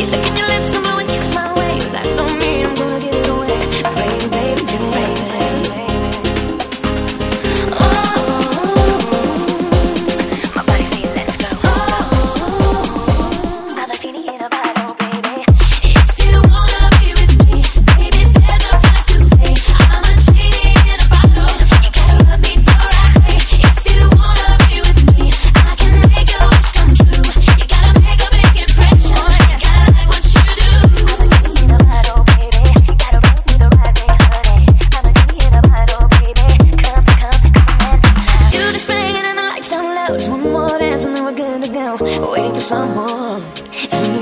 Licking your lips and blowing kisses my way. That don't mean I'm gonna give it away, baby, baby, baby. Oh, my body saying let's go. Oh, I'm a genie in a bottle, baby. If you wanna be with me, baby, there's a price to pay. I'm a genie in a bottle. You gotta rub me the right way. If you wanna be with me, I can make your wish come true. You gotta make a big impression. You gotta like what you do. I'm a genie in a bottle, baby. You gotta rub me the right way, honey. I'm a genie in a bottle, baby. Come, come, come. You just banging and the lights down low. Just one more dance and then we're good to go. Waiting for someone.